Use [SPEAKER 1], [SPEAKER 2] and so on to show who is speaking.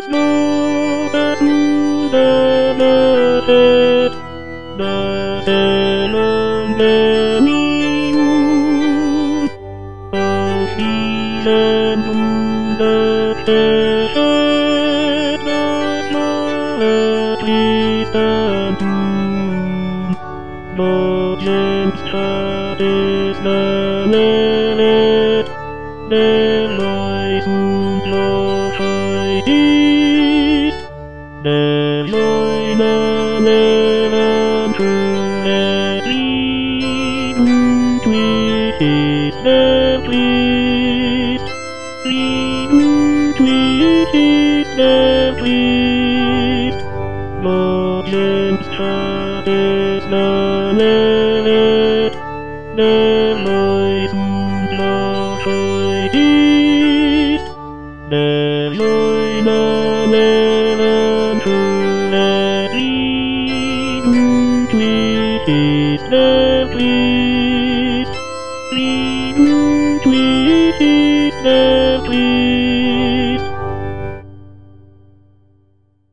[SPEAKER 1] The James Travis Lalet, der Leis und Lochaitis, der Joina Levan Truletri, und Twitis der Twist, und Twitis der Twist, the James Travis Lalet, der Leis und Lochaitis, der Joina Levan Truletri, und Twitis der Twist, und Twitis der Twist.